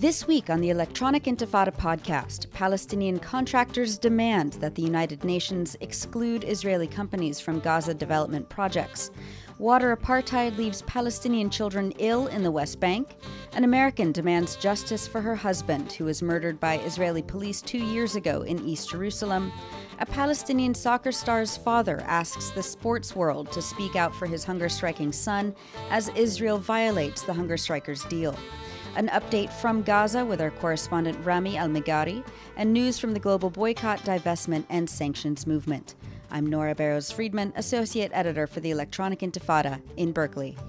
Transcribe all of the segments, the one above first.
This week on the Electronic Intifada podcast, Palestinian contractors demand that the United Nations exclude Israeli companies from Gaza development projects. Water apartheid leaves Palestinian children ill in the West Bank. An American demands justice for her husband, who was murdered by Israeli police 2 years ago in East Jerusalem. A Palestinian soccer star's father asks the sports world to speak out for his hunger-striking son as Israel violates the hunger strikers' deal. An update from Gaza with our correspondent Rami Al-Meghari, and news from the global boycott, divestment, and sanctions movement. I'm Nora Barrows-Friedman, Associate Editor for the Electronic Intifada in Berkeley.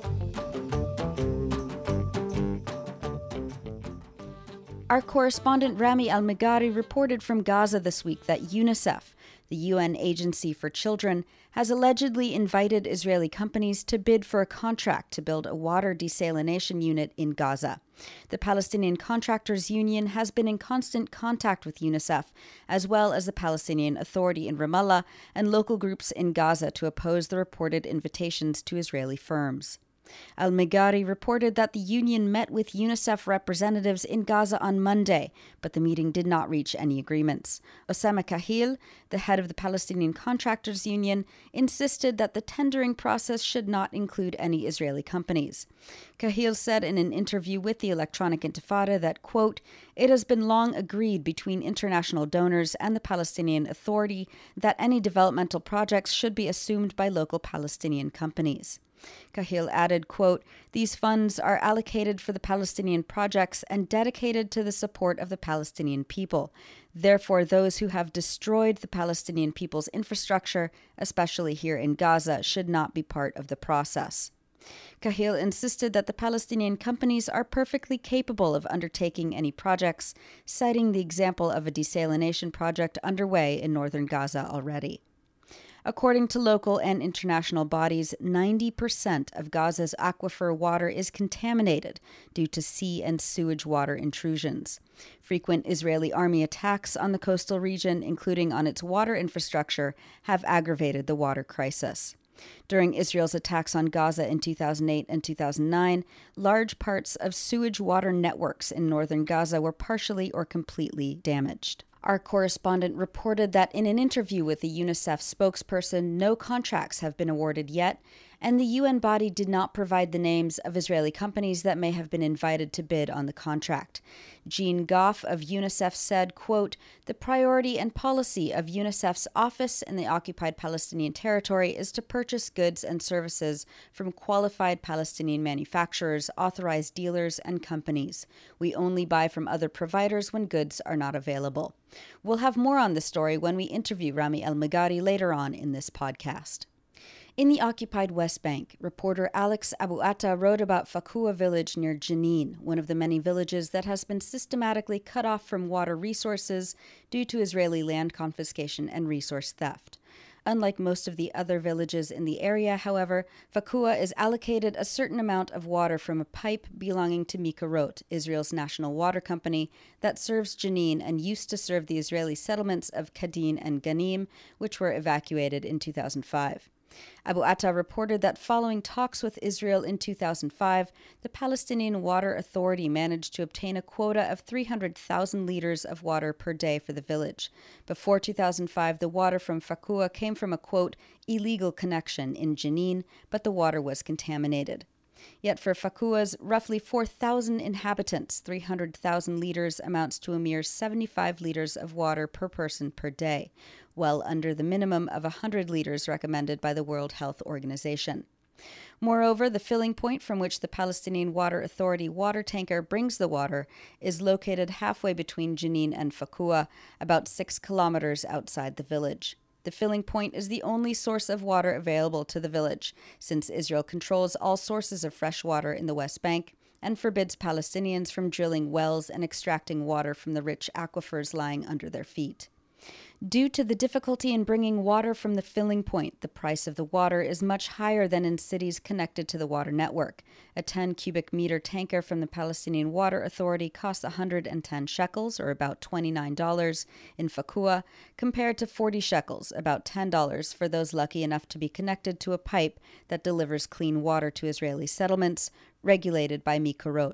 Our correspondent Rami Al-Meghari reported from Gaza this week that UNICEF, the UN Agency for Children, has allegedly invited Israeli companies to bid for a contract to build a water desalination unit in Gaza. The Palestinian Contractors Union has been in constant contact with UNICEF, as well as the Palestinian Authority in Ramallah and local groups in Gaza to oppose the reported invitations to Israeli firms. Al-Meghari reported that the union met with UNICEF representatives in Gaza on Monday, but the meeting did not reach any agreements. Osama Kahil, the head of the Palestinian Contractors Union, insisted that the tendering process should not include any Israeli companies. Kahil said in an interview with the Electronic Intifada that, quote, "It has been long agreed between international donors and the Palestinian Authority that any developmental projects should be assumed by local Palestinian companies." Kahil added, quote, "These funds are allocated for the Palestinian projects and dedicated to the support of the Palestinian people. Therefore, those who have destroyed the Palestinian people's infrastructure, especially here in Gaza, should not be part of the process." Kahil insisted that the Palestinian companies are perfectly capable of undertaking any projects, citing the example of a desalination project underway in northern Gaza already. According to local and international bodies, 90% of Gaza's aquifer water is contaminated due to sea and sewage water intrusions. Frequent Israeli army attacks on the coastal region, including on its water infrastructure, have aggravated the water crisis. During Israel's attacks on Gaza in 2008 and 2009, large parts of sewage water networks in northern Gaza were partially or completely damaged. Our correspondent reported that in an interview with the UNICEF spokesperson, no contracts have been awarded yet, and the UN body did not provide the names of Israeli companies that may have been invited to bid on the contract. Jean Goff of UNICEF said, quote, "The priority and policy of UNICEF's office in the occupied Palestinian territory is to purchase goods and services from qualified Palestinian manufacturers, authorized dealers, and companies. We only buy from other providers when goods are not available." We'll have more on this story when we interview Rami Al-Meghari later on in this podcast. In the occupied West Bank, reporter Alex Abu-Atta wrote about Fakua village near Jenin, one of the many villages that has been systematically cut off from water resources due to Israeli land confiscation and resource theft. Unlike most of the other villages in the area, however, Fakua is allocated a certain amount of water from a pipe belonging to Mikarot, Israel's national water company, that serves Jenin and used to serve the Israeli settlements of Kadin and Ganim, which were evacuated in 2005. Abu-Atta reported that following talks with Israel in 2005, the Palestinian Water Authority managed to obtain a quota of 300,000 liters of water per day for the village. Before 2005, the water from Fakua came from a, quote, "illegal connection in Jenin, but the water was contaminated." Yet for Fakua's roughly 4,000 inhabitants, 300,000 liters amounts to a mere 75 liters of water per person per day, well under the minimum of 100 liters recommended by the World Health Organization. Moreover, the filling point from which the Palestinian Water Authority water tanker brings the water is located halfway between Jenin and Fakua, about 6 kilometers outside the village. The filling point is the only source of water available to the village, since Israel controls all sources of fresh water in the West Bank and forbids Palestinians from drilling wells and extracting water from the rich aquifers lying under their feet. Due to the difficulty in bringing water from the filling point, the price of the water is much higher than in cities connected to the water network. A 10 cubic meter tanker from the Palestinian Water Authority costs 110 shekels, or about $29, in Fakua, compared to 40 shekels, about $10, for those lucky enough to be connected to a pipe that delivers clean water to Israeli settlements, regulated by Mikarot.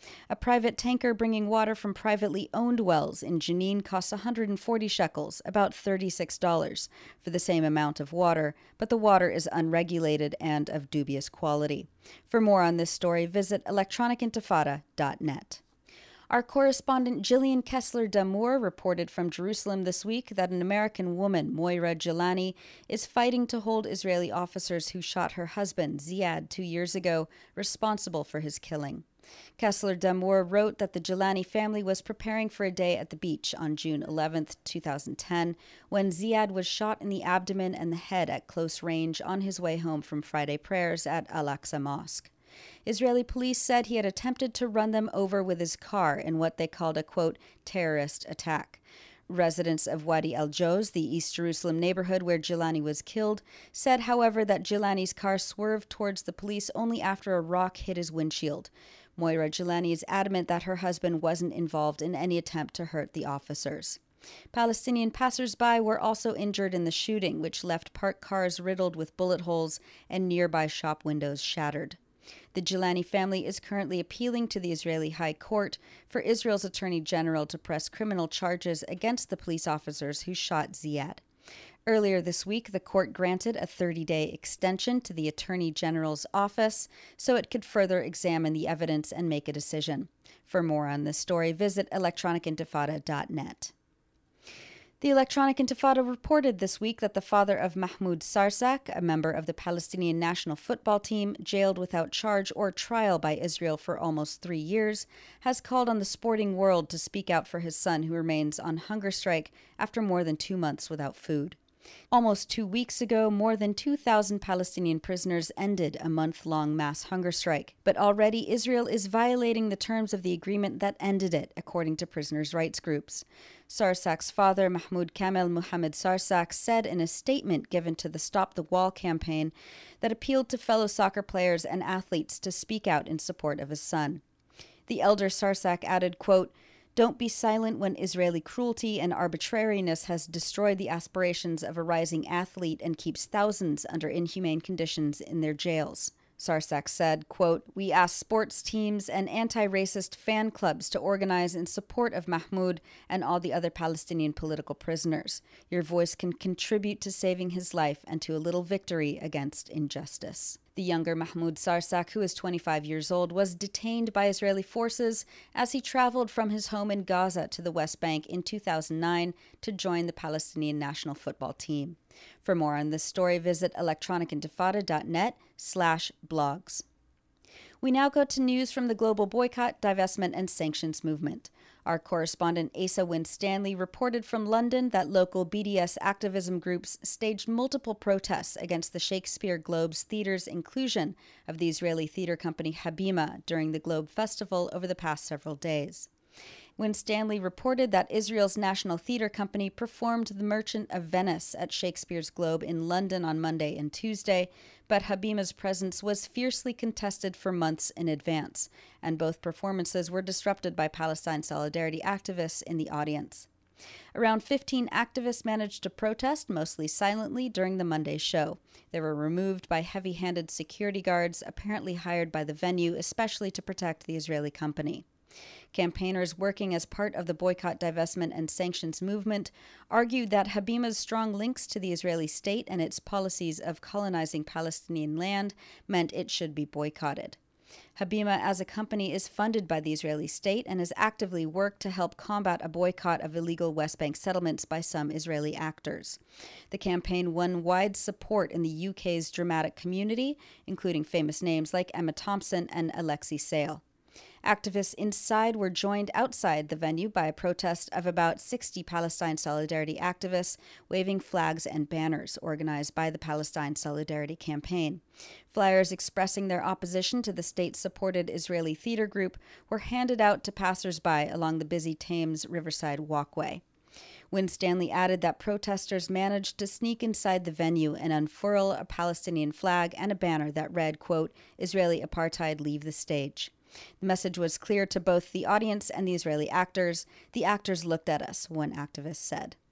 A private tanker bringing water from privately owned wells in Jenin costs 140 shekels, about $36, for the same amount of water, but the water is unregulated and of dubious quality. For more on this story, visit electronicintifada.net. Our correspondent Gillian Kessler-Damour reported from Jerusalem this week that an American woman, Moira Gilani, is fighting to hold Israeli officers who shot her husband, Ziad, 2 years ago, responsible for his killing. Kessler-Damour wrote that the Gilani family was preparing for a day at the beach on June 11, 2010, when Ziad was shot in the abdomen and the head at close range on his way home from Friday prayers at Al-Aqsa Mosque. Israeli police said he had attempted to run them over with his car in what they called a, quote, terrorist attack. Residents of Wadi al-Joz, the East Jerusalem neighborhood where Gilani was killed, said, however, that Gilani's car swerved towards the police only after a rock hit his windshield. Moira Gilani is adamant that her husband wasn't involved in any attempt to hurt the officers. Palestinian passers-by were also injured in the shooting, which left parked cars riddled with bullet holes and nearby shop windows shattered. The Gilani family is currently appealing to the Israeli High Court for Israel's Attorney General to press criminal charges against the police officers who shot Ziad. Earlier this week, the court granted a 30-day extension to the Attorney General's office so it could further examine the evidence and make a decision. For more on this story, visit electronicintifada.net. The Electronic Intifada reported this week that the father of Mahmoud Sarsak, a member of the Palestinian national football team, jailed without charge or trial by Israel for almost 3 years, has called on the sporting world to speak out for his son, who remains on hunger strike after more than 2 months without food. Almost 2 weeks ago, more than 2,000 Palestinian prisoners ended a month-long mass hunger strike. But already Israel is violating the terms of the agreement that ended it, according to prisoners' rights groups. Sarsak's father, Mahmoud Kamel Mohammed Sarsak, said in a statement given to the Stop the Wall campaign that appealed to fellow soccer players and athletes to speak out in support of his son. The elder Sarsak added, quote, "Don't be silent when Israeli cruelty and arbitrariness has destroyed the aspirations of a rising athlete and keeps thousands under inhumane conditions in their jails." Sarsak said, quote, "We ask sports teams and anti-racist fan clubs to organize in support of Mahmoud and all the other Palestinian political prisoners. Your voice can contribute to saving his life and to a little victory against injustice." The younger Mahmoud Sarsak, who is 25 years old, was detained by Israeli forces as he traveled from his home in Gaza to the West Bank in 2009 to join the Palestinian national football team. For more on this story, visit electronicintifada.net/blogs. We now go to news from the global boycott, divestment, and sanctions movement. Our correspondent Asa Winstanley reported from London that local BDS activism groups staged multiple protests against the Shakespeare Globe's theater's inclusion of the Israeli theater company Habima during the Globe Festival over the past several days. Winstanley reported that Israel's National Theatre Company performed The Merchant of Venice at Shakespeare's Globe in London on Monday and Tuesday, but Habima's presence was fiercely contested for months in advance, and both performances were disrupted by Palestine Solidarity activists in the audience. Around 15 activists managed to protest, mostly silently, during the Monday show. They were removed by heavy-handed security guards, apparently hired by the venue, especially to protect the Israeli company. Campaigners working as part of the boycott, divestment, and sanctions movement argued that Habima's strong links to the Israeli state and its policies of colonizing Palestinian land meant it should be boycotted. Habima, as a company, is funded by the Israeli state and has actively worked to help combat a boycott of illegal West Bank settlements by some Israeli actors. The campaign won wide support in the UK's dramatic community, including famous names like Emma Thompson and Alexei Sayle. Activists inside were joined outside the venue by a protest of about 60 Palestine Solidarity activists waving flags and banners organized by the Palestine Solidarity Campaign. Flyers expressing their opposition to the state-supported Israeli theater group were handed out to passers-by along the busy Thames Riverside walkway. Winstanley added that protesters managed to sneak inside the venue and unfurl a Palestinian flag and a banner that read, quote, "Israeli apartheid, leave the stage." The message was clear to both the audience and the Israeli actors. "The actors looked at us," one activist said.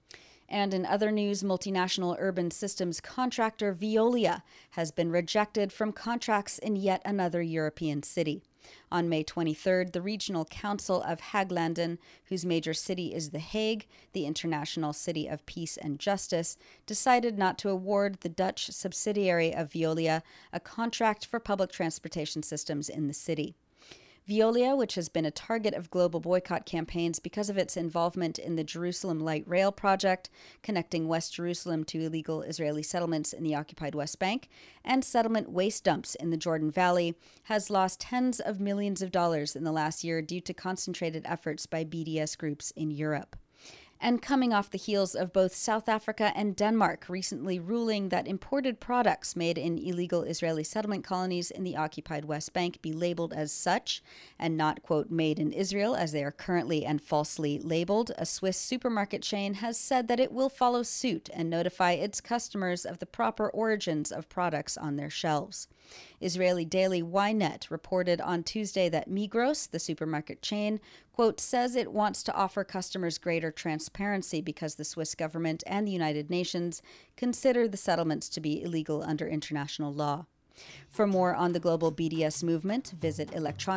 And in other news, multinational urban systems contractor Veolia has been rejected from contracts in yet another European city. On May 23rd, the Regional Council of Haaglanden, whose major city is The Hague, the international city of peace and justice, decided not to award the Dutch subsidiary of Veolia a contract for public transportation systems in the city. Veolia, which has been a target of global boycott campaigns because of its involvement in the Jerusalem Light Rail project, connecting West Jerusalem to illegal Israeli settlements in the occupied West Bank, and settlement waste dumps in the Jordan Valley, has lost tens of millions of dollars in the last year due to concentrated efforts by BDS groups in Europe. And coming off the heels of both South Africa and Denmark recently ruling that imported products made in illegal Israeli settlement colonies in the occupied West Bank be labeled as such and not, quote, made in Israel as they are currently and falsely labeled, a Swiss supermarket chain has said that it will follow suit and notify its customers of the proper origins of products on their shelves. Israeli daily Ynet reported on Tuesday that Migros, the supermarket chain, quote, says it wants to offer customers greater transparency because the Swiss government and the United Nations consider the settlements to be illegal under international law. For more on the global BDS movement, visit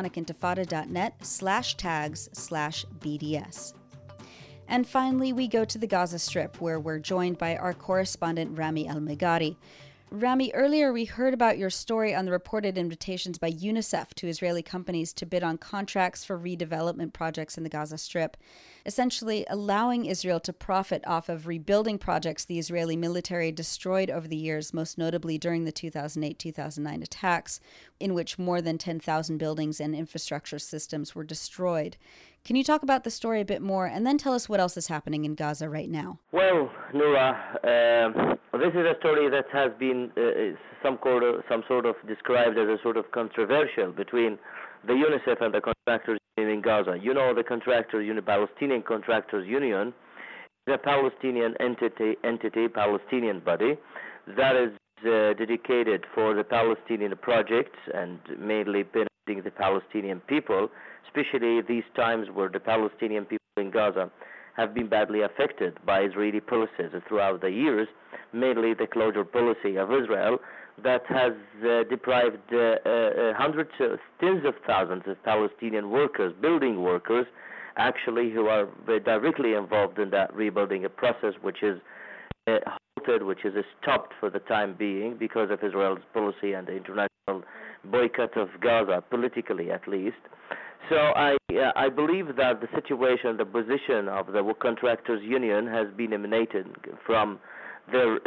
electronicintifada.net/tags/BDS. And finally, we go to the Gaza Strip, where we're joined by our correspondent Rami Al-Meghari. Rami, earlier we heard about your story on the reported invitations by UNICEF to Israeli companies to bid on contracts for redevelopment projects in the Gaza Strip, essentially allowing Israel to profit off of rebuilding projects the Israeli military destroyed over the years, most notably during the 2008-2009 attacks, in which more than 10,000 buildings and infrastructure systems were destroyed. Can you talk about the story a bit more and then tell us what else is happening in Gaza right now? Well, Noura, this is a story that has been some sort of described as a sort of controversial between the UNICEF and the contractors in Gaza. You know, the Palestinian Contractors Union is a Palestinian entity, Palestinian body that is dedicated for the Palestinian projects and mainly benefiting the Palestinian people, especially these times where the Palestinian people in Gaza have been badly affected by Israeli policies throughout the years, mainly the closure policy of Israel that has deprived hundreds, tens of thousands of Palestinian workers, building workers, actually, who are directly involved in that rebuilding process, which is halted, which is stopped for the time being because of Israel's policy and the international boycott of Gaza, politically at least. So I believe that the situation, the position of the Contractors Union has been emanated from their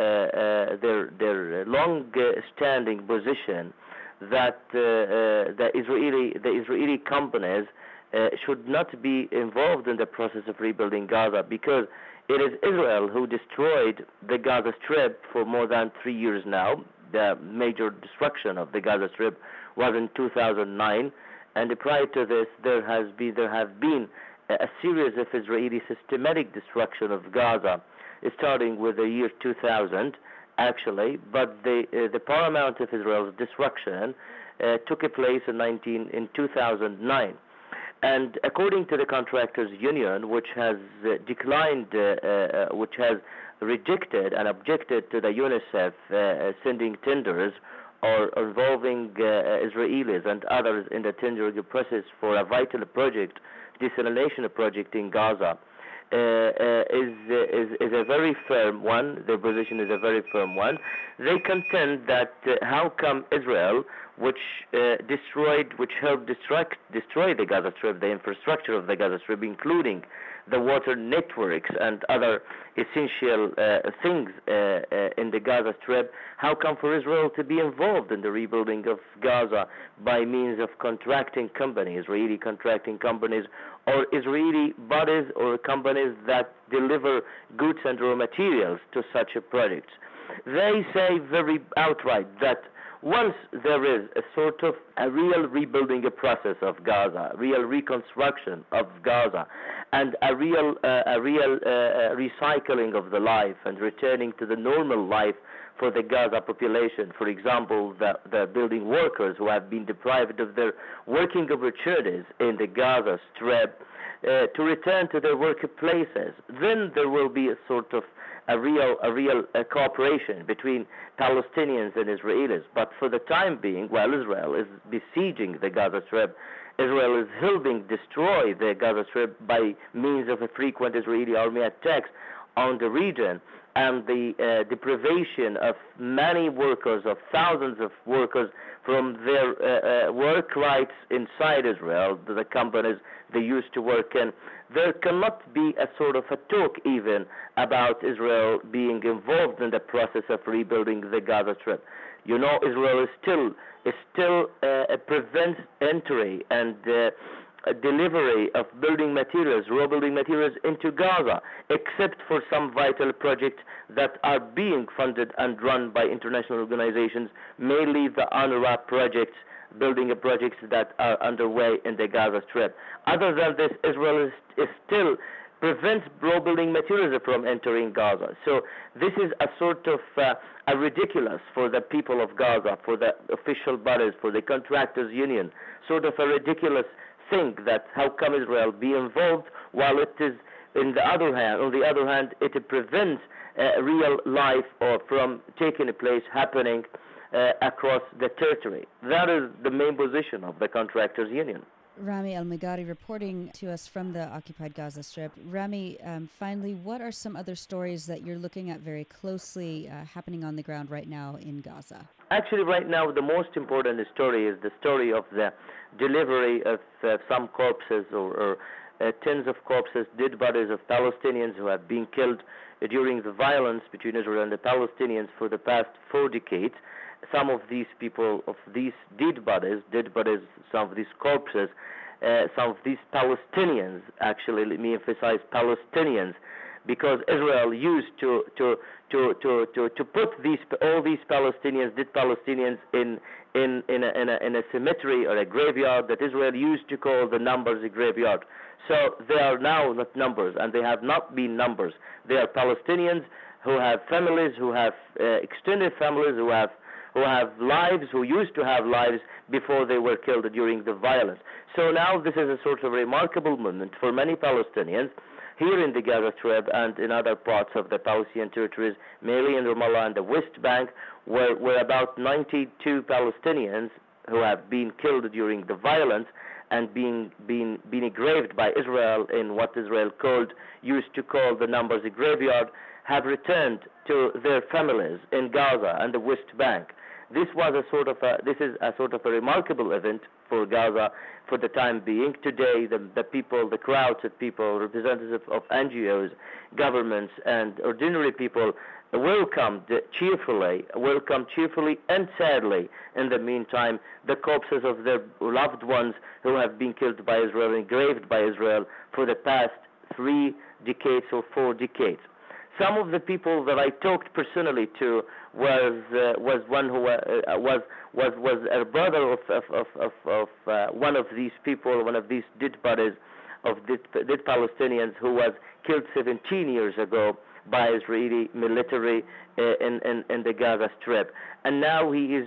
long-standing position that the Israeli companies should not be involved in the process of rebuilding Gaza, because it is Israel who destroyed the Gaza Strip for more than 3 years now. The major destruction of the Gaza Strip was in 2009. And prior to this, there have been a series of Israeli systematic destruction of Gaza, starting with the year 2000, actually. But the paramount of Israel's destruction took place in 2009. And according to the Contractors Union, which has declined, which has rejected and objected to the UNICEF sending tenders or involving Israelis and others in the tendering process for a vital project, desalination project in Gaza, is a very firm one. Their position is a very firm one. They contend that how come Israel, which helped destroy the Gaza Strip, the infrastructure of the Gaza Strip, including the water networks and other essential things in the Gaza Strip, how come for Israel to be involved in the rebuilding of Gaza by means of contracting companies, Israeli contracting companies, or Israeli bodies or companies that deliver goods and raw materials to such projects? They say very outright that once there is a sort of a real rebuilding process of Gaza, real reconstruction of Gaza, and a real recycling of the life and returning to the normal life for the Gaza population. For example, the building workers who have been deprived of their working opportunities in the Gaza Strip to return to their workplaces. Then there will be a sort of a real cooperation between Palestinians and Israelis. But for the time being, while Israel is besieging the Gaza Strip, Israel is helping destroy the Gaza Strip by means of a frequent Israeli army attacks on the region, and the deprivation of many workers, of thousands of workers, from their work rights inside Israel, the companies they used to work in. There cannot be a sort of a talk even about Israel being involved in the process of rebuilding the Gaza Strip. You know, Israel is still prevents entry and delivery of building materials, raw building materials into Gaza, except for some vital projects that are being funded and run by international organizations, mainly the UNRWA projects, building projects that are underway in the Gaza Strip. Other than this, Israel is still prevents raw building materials from entering Gaza. So this is a sort of a ridiculous for the people of Gaza, for the official bodies, for the contractors union, sort of a ridiculous thing that how come Israel be involved while it is on the other hand it prevents real life or from taking place happening across the territory. That is the main position of the contractors union. Rami Al-Migari reporting to us from the occupied Gaza Strip. Rami, finally, what are some other stories that you're looking at very closely happening on the ground right now in Gaza? Actually, right now, the most important story is the story of the delivery of some corpses or tens of corpses, dead bodies of Palestinians who have been killed during the violence between Israel and the Palestinians for the past 4 decades. Some of these people, of these dead bodies, some of these corpses, some of these Palestinians, actually, let me emphasize Palestinians, because Israel used to put all these Palestinians, dead Palestinians, in a cemetery or a graveyard that Israel used to call the numbers graveyard. So they are now not numbers, and they have not been numbers. They are Palestinians who have families, who have extended families, who have lives, who used to have lives before they were killed during the violence. So now this is a sort of remarkable moment for many Palestinians here in the Gaza Strip and in other parts of the Palestinian territories, mainly in Ramallah and the West Bank, where about 92 Palestinians who have been killed during the violence and being engraved by Israel in what Israel used to call the numbers graveyard, have returned to their families in Gaza and the West Bank. This is a sort of a remarkable event for Gaza for the time being. Today, the people, the crowds of people, representatives of NGOs, governments, and ordinary people welcomed cheerfully, and sadly, in the meantime, the corpses of their loved ones who have been killed by Israel, engraved by Israel for the past 3 decades or 4 decades. Some of the people that I talked personally to was one who was a brother of one of these people, one of these dead bodies of dead Palestinians who was killed 17 years ago by Israeli military in the Gaza Strip, and now he is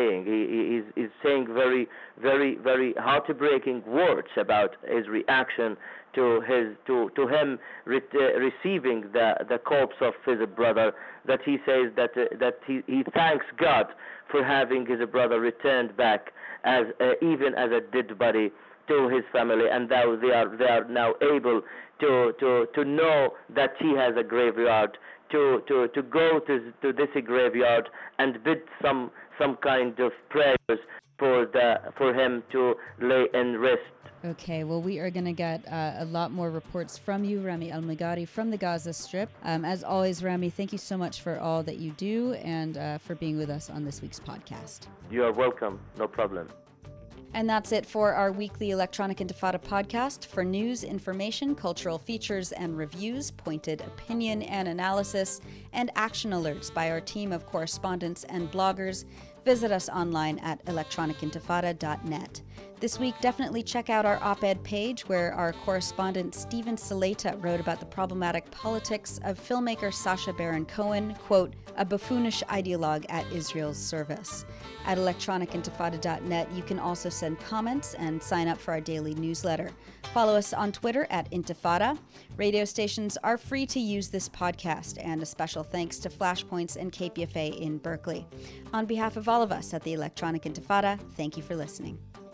saying very, very, very heartbreaking words about his reaction to him receiving the corpse of his brother. That he says that he thanks God for having his brother returned back as even as a dead body to his family, and now they are now able to know that he has a graveyard, to go to this graveyard and bid some kind of prayers for him to lay in rest. Okay, well, we are going to get a lot more reports from you, Rami Al-Migari, from the Gaza Strip. As always, Rami, thank you so much for all that you do and for being with us on this week's podcast. You are welcome. No problem. And that's it for our weekly Electronic Intifada podcast. For news, information, cultural features and reviews, pointed opinion and analysis, and action alerts by our team of correspondents and bloggers, visit us online at electronicintifada.net. This week, definitely check out our op-ed page where our correspondent Stephen Saleta wrote about the problematic politics of filmmaker Sacha Baron Cohen, quote, a buffoonish ideologue at Israel's service. At electronicintifada.net, you can also send comments and sign up for our daily newsletter. Follow us on Twitter at Intifada. Radio stations are free to use this podcast, and a special thanks to Flashpoints and KPFA in Berkeley. On behalf of all of us at the Electronic Intifada, thank you for listening.